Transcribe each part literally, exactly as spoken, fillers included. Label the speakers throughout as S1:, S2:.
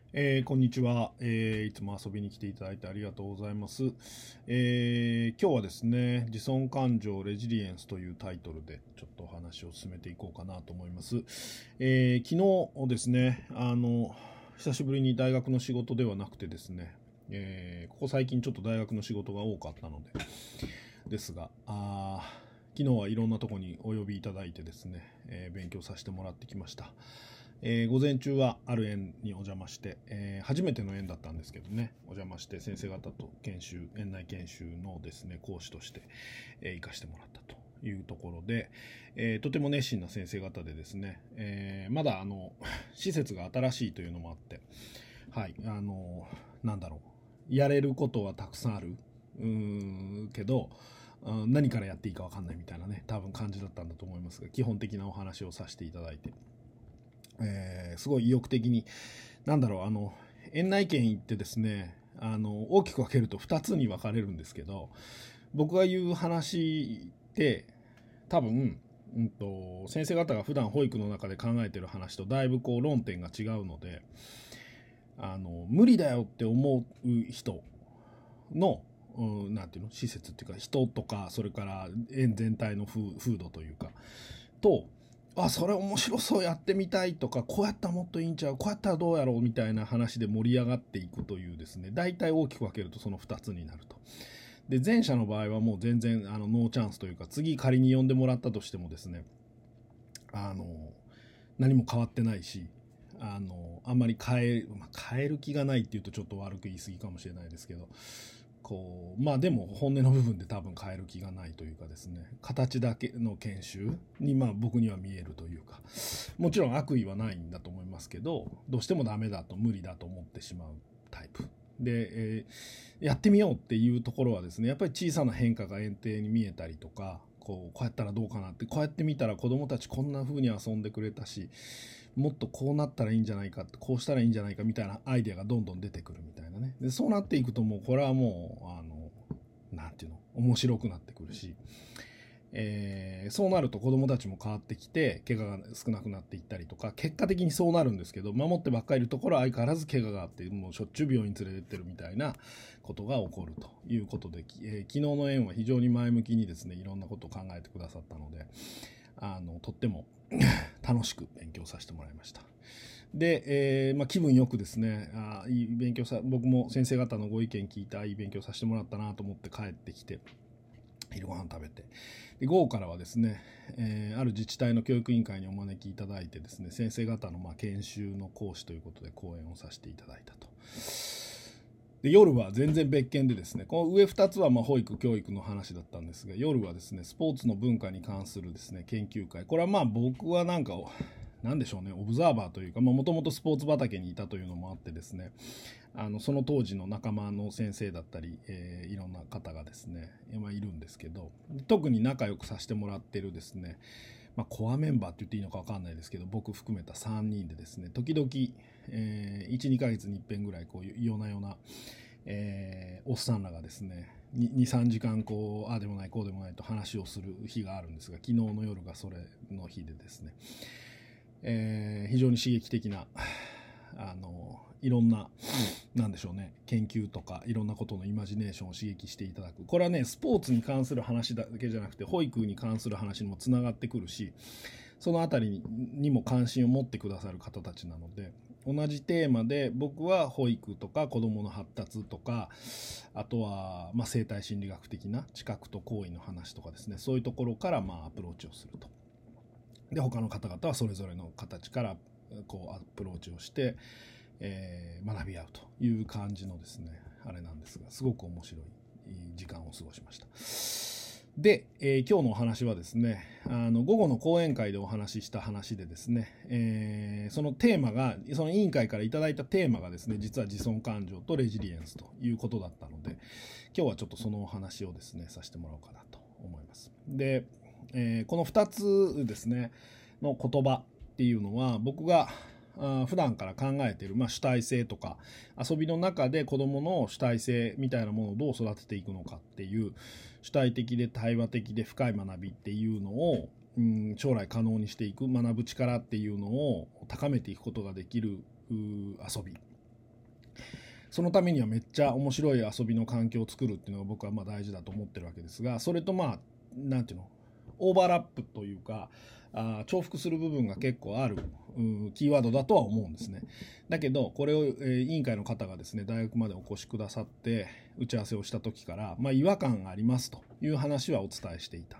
S1: えーこんにちは、えーいつも遊びに来ていただいてありがとうございます。えー今日はですね、自尊感情レジリエンスというタイトルでちょっとお話を進めていこうかなと思います。えー昨日ですね、あの、久しぶりに大学の仕事ではなくてですね、えーここ最近ちょっと大学の仕事が多かったので、ですが、あー昨日はいろんなところにお呼びいただいてですね、えー勉強させてもらってきました。えー午前中はある園にお邪魔して、えー初めての園だったんですけどね、お邪魔して先生方と研修、園内研修のですね、講師として、えー行かしてもらったというところで、えーとても熱心な先生方でですね、えーまだあの、施設が新しいというのもあって、はい、あの、なんだろう、やれることはたくさんある、うーん、けど、うん何からやっていいか分かんないみたいなね、多分感じだったんだと思いますが、基本的なお話をさせていただいて、えーすごい意欲的に、なんだろう、あの、園内圏行ってですね、あの、大きく分けるとふたつに分かれるんですけど、僕が言う話って、多分、うんと、先生方が普段保育の中で考えてる話とだいぶこう論点が違うので、あの、無理だよって思う人の、うん、なんていうの、施設っていうか、人とか、それから園全体の風風土というか、と、あ、それ面白そうやってみたいとか、こうやったらもっといいんちゃう、こうやったらどうやろうみたいな話で盛り上がっていくというですね、大体大きく分けるとそのふたつになると。で、前者の場合はもう全然あのノーチャンスというか、次仮に呼んでもらったとしてもですね、あの、何も変わってないし、あの、あんまり変え、まあ、変える気がないっていうとちょっと悪く言い過ぎかもしれないですけど、こうまあでも本音の部分で多分変える気がないというかですね、形だけの研修にまあ僕には見えるというか、もちろん悪意はないんだと思いますけど、どうしてもダメだと無理だと思ってしまうタイプで、えーやってみようっていうところはですね、やっぱり小さな変化が園庭に見えたりとか、こうこうやったらどうかなって、こうやってみたら子どもたちこんな風に遊んでくれたし、もっとこうなったらいいんじゃないかって、こうしたらいいんじゃないかみたいなアイデアがどんどん出てくるみたいなね。でそうなっていくともうこれはもうあのなんていうの、面白くなってくるし、えーそうなると子どもたちも変わってきて怪我が少なくなっていったりとか、結果的にそうなるんですけど、守ってばっかりいるところは相変わらず怪我があって、もうしょっちゅう病院連れてってるみたいなことが起こるということで、えー昨日の園は非常に前向きにですね、いろんなことを考えてくださったので、あのとっても楽しく勉強させてもらいました。で、えーまあ、気分よくですね、あいい勉強さ、僕も先生方のご意見聞いて、いい勉強させてもらったなと思って帰ってきて、昼ご飯食べて、で午後からはですね、えーある自治体の教育委員会にお招きいただいてですね、先生方のまあ研修の講師ということで講演をさせていただいたと。で夜は全然別件でですね、この上ふたつはまあ保育教育の話だったんですが、夜はですね、スポーツの文化に関するですね研究会、これはまあ僕はなんかなんでしょうね、オブザーバーというか、もともとスポーツ畑にいたというのもあってですね、あのその当時の仲間の先生だったり、えーいろんな方がですね、今いるんですけど、特に仲良くさせてもらってるですね、まあ、コアメンバーって言っていいのか分かんないですけど、僕含めたさんにんでですね、時々、えー、いち、にかげつにいっぺんぐらいこう夜な夜な、えーおっさんらがですね、に、さんじかんこうああでもないこうでもないと話をする日があるんですが、昨日の夜がそれの日でですね、えー非常に刺激的な、あのいろんな、なんでしょうね、研究とかいろんなことのイマジネーションを刺激していただく。これはね、スポーツに関する話だけじゃなくて、保育に関する話にもつながってくるし、そのあたりにも関心を持ってくださる方たちなので、同じテーマで僕は保育とか子どもの発達とか、あとはまあ生態心理学的な知覚と行為の話とかですね、そういうところからまあアプローチをすると。で他の方々はそれぞれの形からこうアプローチをして、えー学び合うという感じのですね、あれなんですが、すごく面白い時間を過ごしました。で、えー今日のお話はですね、あの午後の講演会でお話しした話でですね、えーそのテーマが、その委員会からいただいたテーマがですね、実は自尊感情とレジリエンスということだったので、今日はちょっとそのお話をですね、させてもらおうかなと思います。で、えーこのふたつですね、の言葉っていうのは、僕があ普段から考えている、まあ、主体性とか遊びの中で子どもの主体性みたいなものをどう育てていくのかっていう主体的で対話的で深い学びっていうのを、うん、将来可能にしていく学ぶ力っていうのを高めていくことができる遊びそのためにはめっちゃ面白い遊びの環境を作るっていうのが僕はまあ大事だと思ってるわけですが、それとまあなんていうのオーバーラップというかあ重複する部分が結構あるキーワードだとは思うんですね。だけどこれを、えー、委員会の方がですね大学までお越しくださって打ち合わせをした時から、まあ、違和感がありますという話はお伝えしていた。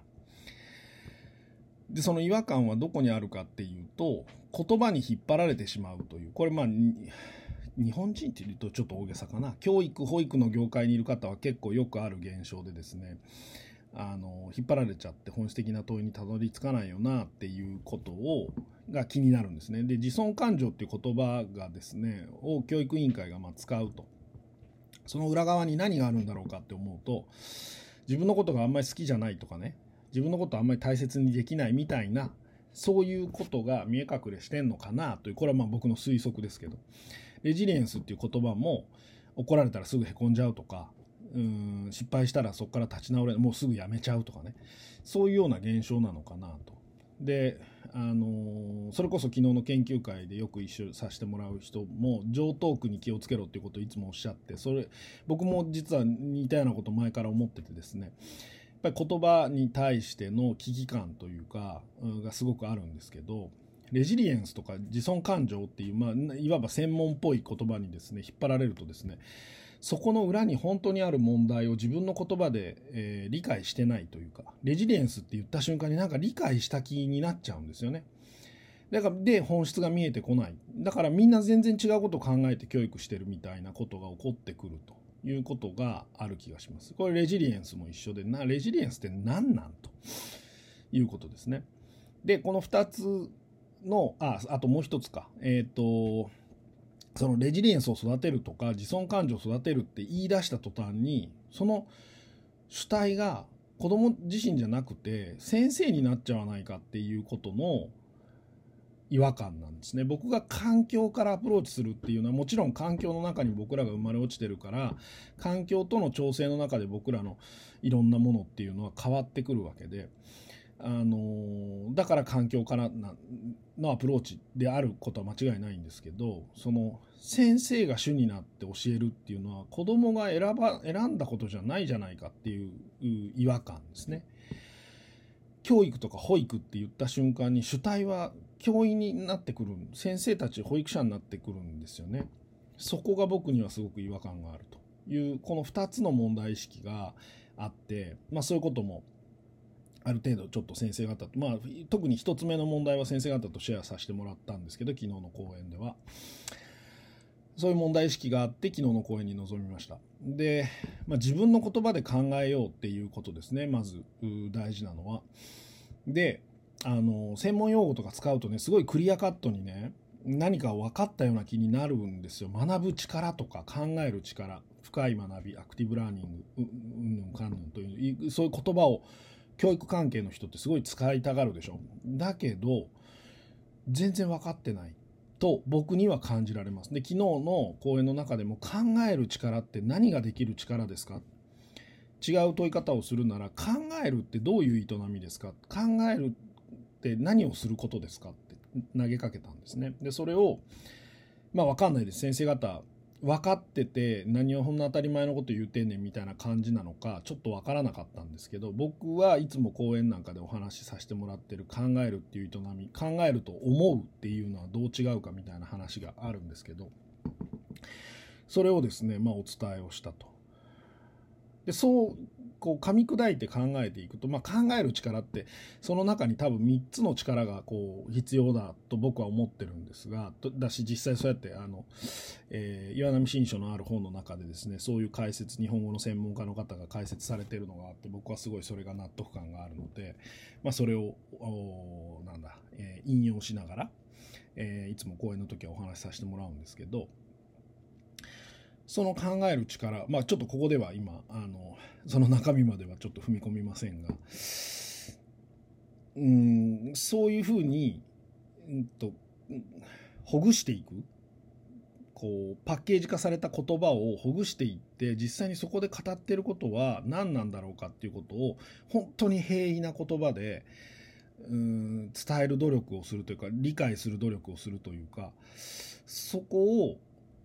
S1: でその違和感はどこにあるかっていうと言葉に引っ張られてしまうという、これまあ日本人っていうとちょっと大げさかな、教育保育の業界にいる方は結構よくある現象でですね、あの引っ張られちゃって本質的な問いにたどり着かないよなっていうことをが気になるんですね。で自尊感情っていう言葉がですねを教育委員会がまあ使うと、その裏側に何があるんだろうかって思うと、自分のことがあんまり好きじゃないとかね、自分のことあんまり大切にできないみたいな、そういうことが見え隠れしてんのかなという、これはまあ僕の推測ですけど、レジリエンスっていう言葉も怒られたらすぐへこんじゃうとか、うーん失敗したらそこから立ち直れもうすぐやめちゃうとかね、そういうような現象なのかなと。で、あのー、それこそ昨日の研究会でよく一緒させてもらう人も常套句に気をつけろっていうことをいつもおっしゃって、それ僕も実は似たようなことを前から思っててですね、やっぱり言葉に対しての危機感というかがすごくあるんですけど、レジリエンスとか自尊感情っていう、まあ、いわば専門っぽい言葉にですね引っ張られるとですね、そこの裏に本当にある問題を自分の言葉で、えー、理解してないというか、レジリエンスって言った瞬間になんか理解した気になっちゃうんですよね。だからで本質が見えてこない。だからみんな全然違うことを考えて教育してるみたいなことが起こってくるということがある気がします。これレジリエンスも一緒で、なレジリエンスって何なんということですね。でこのふたつのああともう一つか、えっとそのレジリエンスを育てるとか自尊感情を育てるって言い出した途端に、その主体が子供自身じゃなくて先生になっちゃわないかっていうことの違和感なんですね。僕が環境からアプローチするっていうのはもちろん環境の中に僕らが生まれ落ちてるから、環境との調整の中で僕らのいろんなものっていうのは変わってくるわけで、あのだから環境からのアプローチであることは間違いないんですけど、その先生が主になって教えるっていうのは子供が選ば選んだことじゃないじゃないかっていう違和感ですね。教育とか保育って言った瞬間に主体は教員になってくる、先生たち保育者になってくるんですよね。そこが僕にはすごく違和感があるという、このふたつの問題意識があって、まあ、そういうこともある程度ちょっと先生方と、まあ、特にひとつめの問題は先生方とシェアさせてもらったんですけど、昨日の講演ではそういう問題意識があって昨日の講演に臨みました。で、まあ、自分の言葉で考えようっていうことですね、まず大事なのは。で、あの専門用語とか使うとね、すごいクリアカットにね何か分かったような気になるんですよ。学ぶ力とか考える力、深い学び、アクティブラーニング、うんぬんかんぬんというそういう言葉を教育関係の人ってすごい使いたがるでしょ。だけど全然分かってないと僕には感じられます。で、昨日の講演の中でも考える力って何ができる力ですか、違う問い方をするなら考えるってどういう営みですか、考えるって何をすることですかって投げかけたんですね。でそれをまあ分かんないです、先生方分かってて何をこんな当たり前のこと言うてんねんみたいな感じなのかちょっと分からなかったんですけど、僕はいつも講演なんかでお話しさせてもらってる考えるっていう営み、考えると思うっていうのはどう違うかみたいな話があるんですけど、それをですね、まあ、お伝えをしたと。でそうこう噛み砕いて考えていくと、まあ、考える力ってその中に多分みっつの力がこう必要だと僕は思ってるんですが、だし実際そうやってあの、えー、岩波新書のある本の中でですね、そういう解説、日本語の専門家の方が解説されているのがあって、僕はすごいそれが納得感があるので、まあ、それをなんだ、えー、引用しながら、えー、いつも講演の時はお話しさせてもらうんですけど、その考える力、まあちょっとここでは今あのその中身まではちょっと踏み込みませんが、うーんそういうふうに、うんと、ほぐしていく、こうパッケージ化された言葉をほぐしていって、実際にそこで語っていることは何なんだろうかっていうことを本当に平易な言葉でうーん伝える努力をするというか、理解する努力をするというか、そこを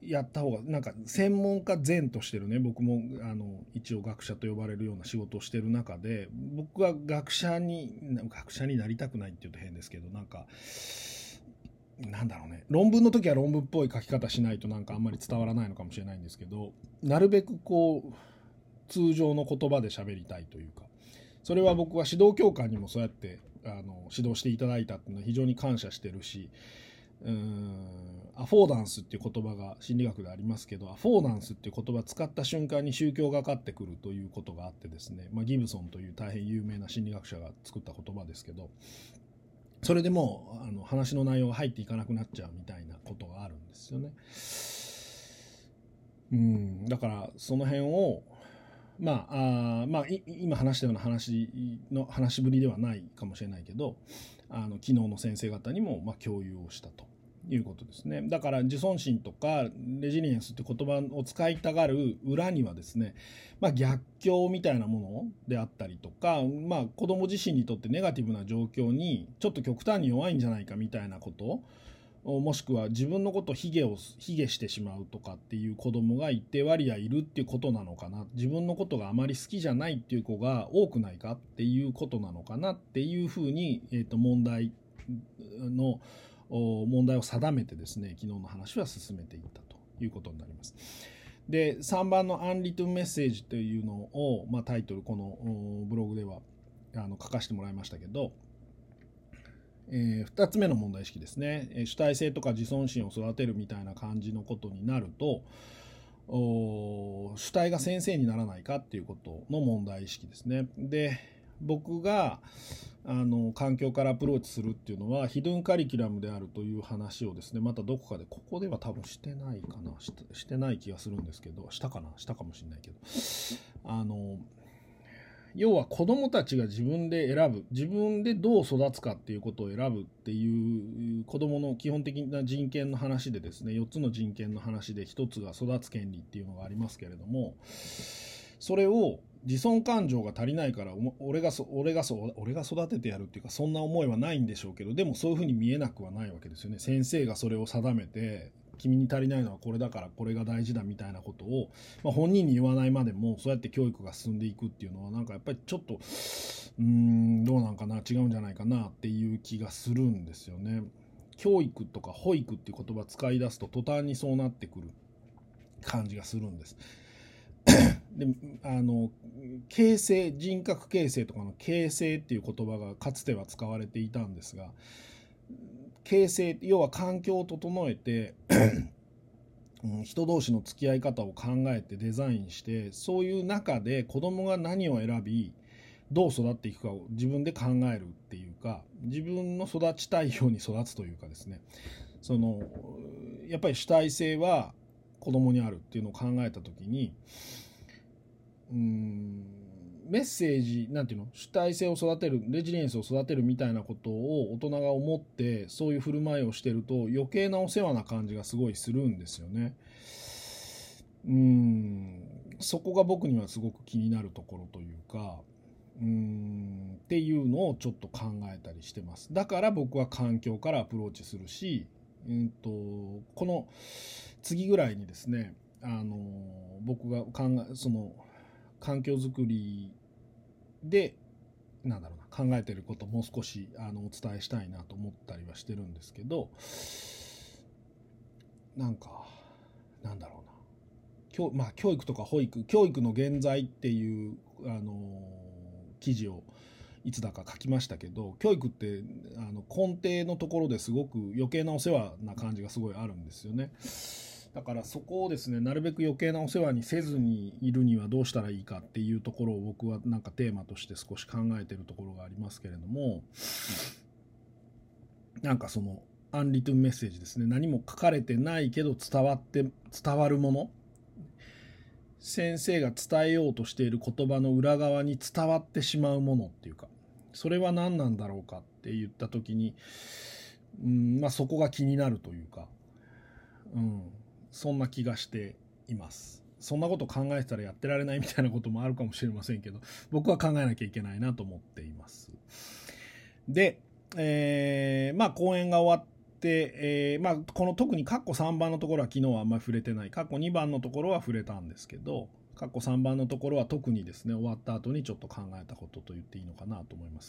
S1: やった方がなんか専門家前としてるね、僕もあの一応学者と呼ばれるような仕事をしてる中で、僕は学者に学者になりたくないって言うと変ですけど、なんかなんだろうね、論文の時は論文っぽい書き方しないとなんかあんまり伝わらないのかもしれないんですけど、なるべくこう通常の言葉で喋りたいというか、それは僕は指導教官にもそうやってあの指導していただいたっていうのは非常に感謝してるし、うーんアフォーダンスっていう言葉が心理学でありますけど、アフォーダンスっていう言葉を使った瞬間に宗教がかってくるということがあってですね、まあ、ギブソンという大変有名な心理学者が作った言葉ですけど、それでもうあの話の内容が入っていかなくなっちゃうみたいなことがあるんですよね。うんだからその辺をまあ、あまあ今話したような話の話ぶりではないかもしれないけど、あの昨日の先生方にもまあ共有をしたということですね。だから自尊心とかレジリエンスって言葉を使いたがる裏にはですね、まあ、逆境みたいなものであったりとか、まあ、子供自身にとってネガティブな状況にちょっと極端に弱いんじゃないかみたいなこともしくは自分のことを卑下を卑下してしまうとかっていう子供が一定割合いるっていうことなのかな、自分のことがあまり好きじゃないっていう子が多くないかっていうことなのかなっていうふうに、えーと問題の問題を定めてですね、昨日の話は進めていったということになります。でさんばんのアンリトゥンメッセージというのを、まあ、タイトルこのブログではあの書かせてもらいましたけど、えー、ふたつめの問題意識ですね、えー、主体性とか自尊心を育てるみたいな感じのことになると、主体が先生にならないかっていうことの問題意識ですね。で僕があの環境からアプローチするっていうのはヒドゥンカリキュラムであるという話をですね、またどこかでここでは多分してないかな し, してない気がするんですけど、したかなしたかもしれないけど、あの要は子どもたちが自分で選ぶ、自分でどう育つかっていうことを選ぶっていう子どもの基本的な人権の話でですね、よっつの人権の話でひとつが育つ権利っていうのがありますけれども、それを自尊感情が足りないから俺がそ俺がそ俺が育ててやるっていうか、そんな思いはないんでしょうけど、でもそういうふうに見えなくはないわけですよね。先生がそれを定めて、君に足りないのはこれだからこれが大事だみたいなことを、まあ、本人に言わないまでもそうやって教育が進んでいくっていうのは、なんかやっぱりちょっとうーんどうなんかな、違うんじゃないかなっていう気がするんですよね。教育とか保育っていう言葉使い出すと途端にそうなってくる感じがするんです。であの形成、人格形成とかの形成っていう言葉がかつては使われていたんですが、形成、要は環境を整えて人同士の付き合い方を考えてデザインして、そういう中で子供が何を選びどう育っていくかを自分で考えるっていうか、自分の育ちたいように育つというかですね、そのやっぱり主体性は子供にあるっていうのを考えた時に、うーんメッセージなんていうの、主体性を育てる、レジリエンスを育てるみたいなことを大人が思ってそういう振る舞いをしてると余計なお世話な感じがすごいするんですよね。うーんそこが僕にはすごく気になるところというか、うーんっていうのをちょっと考えたりしてます。だから僕は環境からアプローチするし、うんとこの次ぐらいにですね、あの僕が考えその環境づくりでなんだろうな、考えていることをもう少しあのお伝えしたいなと思ったりはしてるんですけど、なんかなんだろうな、教、まあ、教育とか保育、教育の現在っていうあの記事をいつだか書きましたけど、教育ってあの根底のところですごく余計なお世話な感じがすごいあるんですよね。だからそこをですね、なるべく余計なお世話にせずにいるにはどうしたらいいかっていうところを僕はなんかテーマとして少し考えているところがありますけれども、なんかそのアンリトゥンメッセージですね、何も書かれてないけど伝わって伝わるもの、先生が伝えようとしている言葉の裏側に伝わってしまうものっていうか、それは何なんだろうかって言った時に、うんまあそこが気になるというか、うんそんな気がしています。そんなこと考えてたらやってられないみたいなこともあるかもしれませんけど、僕は考えなきゃいけないなと思っています。で、えー、まあ講演が終わっで、えーまあ、この特にカッコさんばんのところは昨日はあんまり触れてない。カッコにばんのところは触れたんですけど、カッコさんばんのところは特にですね、終わった後にちょっと考えたことと言っていいのかなと思います。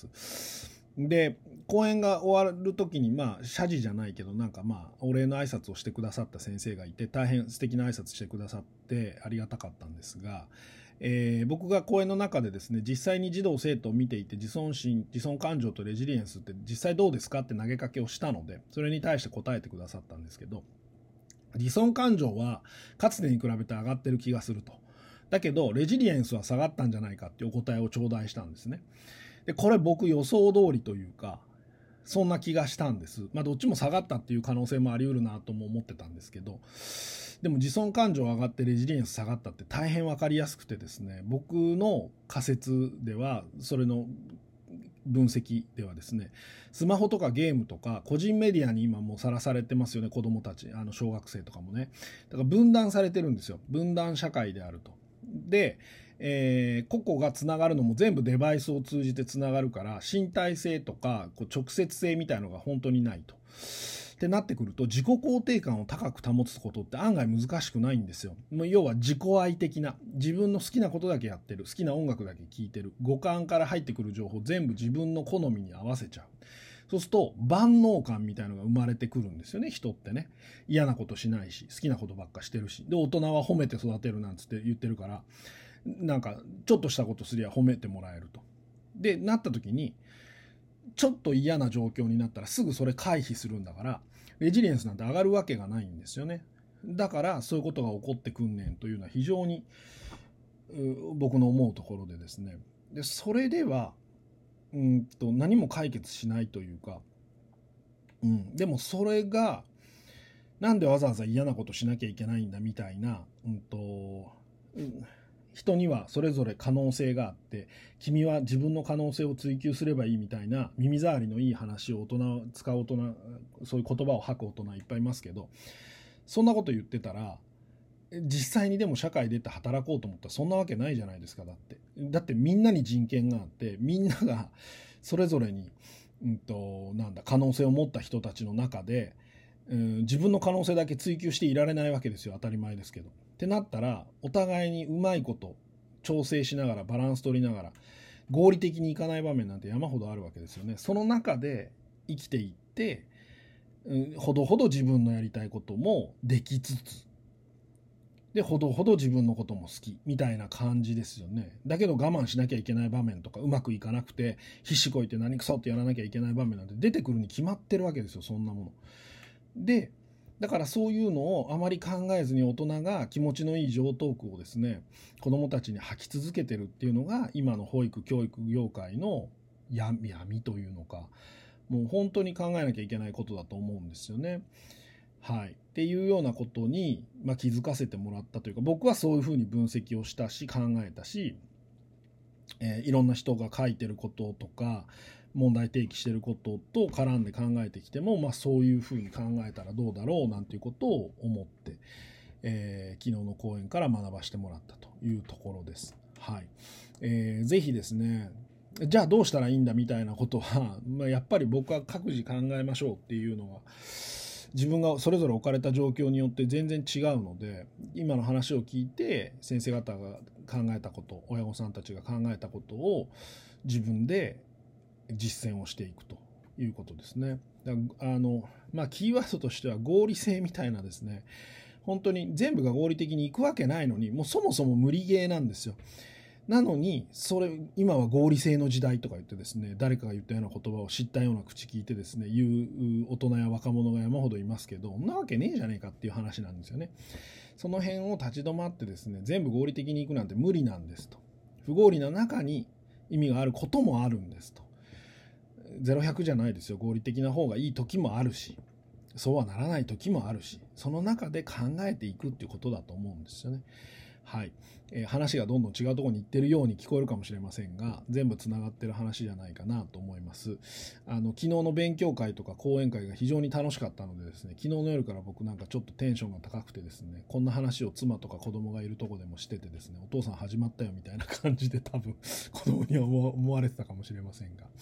S1: で、講演が終わる時に、まあ、謝辞じゃないけど、なんかまあ、お礼の挨拶をしてくださった先生がいて、大変素敵な挨拶してくださってありがたかったんですが、えー、僕が講演の中でですね、実際に児童生徒を見ていて、自尊心、自尊感情とレジリエンスって実際どうですかって投げかけをしたので、それに対して答えてくださったんですけど、自尊感情はかつてに比べて上がってる気がすると。だけど、レジリエンスは下がったんじゃないかっていうお答えを頂戴したんですね。で、これ僕予想通りというか、そんな気がしたんです。まあどっちも下がったっていう可能性もあり得るなとも思ってたんですけど、でも自尊感情上がってレジリエンス下がったって大変わかりやすくてですね、僕の仮説では、それの分析ではですね、スマホとかゲームとか個人メディアに今もうさらされてますよね、子供たち、あの小学生とかもね。だから分断されてるんですよ。分断社会であると。で、えー、個々がつながるのも全部デバイスを通じてつながるから、身体性とかこう直接性みたいのが本当にないと。ってなってくると、自己肯定感を高く保つことって案外難しくないんですよ。もう要は自己愛的な、自分の好きなことだけやってる、好きな音楽だけ聴いてる、五感から入ってくる情報全部自分の好みに合わせちゃう。そうすると万能感みたいなのが生まれてくるんですよね、人ってね。嫌なことしないし、好きなことばっかしてるし、で大人は褒めて育てるなんつって言ってるから、なんかちょっとしたことすりゃ褒めてもらえると。でなった時に、ちょっと嫌な状況になったらすぐそれ回避するんだから、レジリエンスなんて上がるわけがないんですよね。だからそういうことが起こってくんねんというのは非常に僕の思うところでですね。でそれではうんと何も解決しないというか、うん、でもそれがなんでわざわざ嫌なことしなきゃいけないんだみたいな、うんとうん人にはそれぞれ可能性があって、君は自分の可能性を追求すればいいみたいな耳障りのいい話を大人使う大人、そういう言葉を吐く大人いっぱいいますけど、そんなこと言ってたら実際にでも社会出て働こうと思ったらそんなわけないじゃないですか。だってだってみんなに人権があって、みんながそれぞれに、うんとなんだ可能性を持った人たちの中で、うん、自分の可能性だけ追求していられないわけですよ。当たり前ですけど。ってなったらお互いにうまいこと調整しながらバランス取りながら合理的にいかない場面なんて山ほどあるわけですよね。その中で生きていって、うん、ほどほど自分のやりたいこともできつつでほどほど自分のことも好きみたいな感じですよね。だけど我慢しなきゃいけない場面とかうまくいかなくて必死こいて何くそってやらなきゃいけない場面なんて出てくるに決まってるわけですよ、そんなもので。だからそういうのをあまり考えずに大人が気持ちのいい常套句をですね、子どもたちに吐き続けてるっていうのが今の保育教育業界の闇というのか、もう本当に考えなきゃいけないことだと思うんですよね。はい、っていうようなことに、まあ、気づかせてもらったというか、僕はそういうふうに分析をしたし考えたし、えー、いろんな人が書いてることとか問題提起してることと絡んで考えてきても、まあ、そういうふうに考えたらどうだろうなんていうことを思って、えー、昨日の講演から学ばせてもらったというところです。はい、えー、ぜひですね、じゃあどうしたらいいんだみたいなことは、まあ、やっぱり僕は各自考えましょうっていうのは自分がそれぞれ置かれた状況によって全然違うので、今の話を聞いて先生方が考えたこと、親御さんたちが考えたことを自分で実践をしていくということですね。だあの、まあ、キーワードとしては合理性みたいなですね、本当に全部が合理的にいくわけないのに、もうそもそも無理ゲーなんですよ。なのにそれ今は合理性の時代とか言ってですね、誰かが言ったような言葉を知ったような口聞いてですね言う大人や若者が山ほどいますけど、そんなわけねえじゃねえかっていう話なんですよね。その辺を立ち止まってですね、全部合理的にいくなんて無理なんですと。不合理な中に意味があることもあるんですと。ゼロひゃくじゃないですよ。合理的な方がいい時もあるし、そうはならない時もあるし、その中で考えていくっていうことだと思うんですよね。はい、えー、話がどんどん違うところに行ってるように聞こえるかもしれませんが、全部つながってる話じゃないかなと思います。あの昨日の勉強会とか講演会が非常に楽しかったのでですね、昨日の夜から僕なんかちょっとテンションが高くてですね、こんな話を妻とか子供がいるとこでもしててですね、お父さん始まったよみたいな感じで多分子供には思われてたかもしれませんが、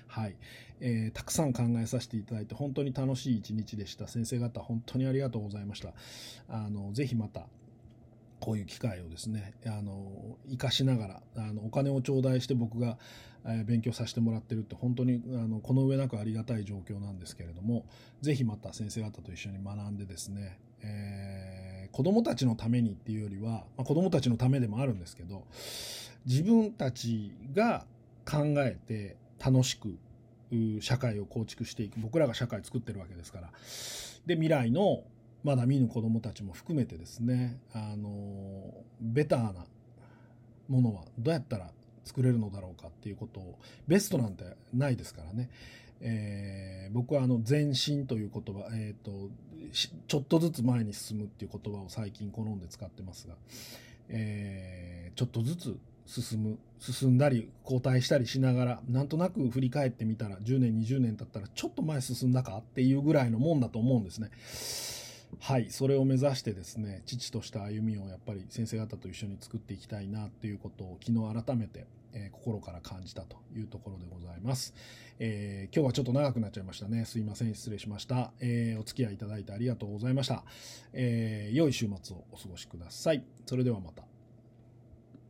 S1: はい、えー、たくさん考えさせていただいて本当に楽しい一日でした。先生方本当にありがとうございました。あのぜひまたこういう機会をですね、あの生かしながら、あのお金を頂戴して僕が、えー、勉強させてもらってるって本当にあのこの上なくありがたい状況なんですけれども、ぜひまた先生方と一緒に学んでですね、えー、子どもたちのためにっていうよりは、まあ、子どもたちのためでもあるんですけど、自分たちが考えて楽しく社会を構築していく、僕らが社会を作ってるわけですから、で未来のまだ見ぬ子どもたちも含めてですね、あのベターなものはどうやったら作れるのだろうかっていうことを、ベストなんてないですからね、えー、僕はあの前進という言葉、えーと、ちょっとずつ前に進むっていう言葉を最近好んで使ってますが、えー、ちょっとずつ進む進んだり後退したりしながら、なんとなく振り返ってみたらじゅうねんにじゅうねん経ったらちょっと前進んだかっていうぐらいのもんだと思うんですね。はい、それを目指してですね、父とした歩みをやっぱり先生方と一緒に作っていきたいなということを昨日改めて、えー、心から感じたというところでございます。えー、今日はちょっと長くなっちゃいましたね。すいません、失礼しました。えー、お付き合いいただいてありがとうございました。えー、良い週末をお過ごしください。それではまた。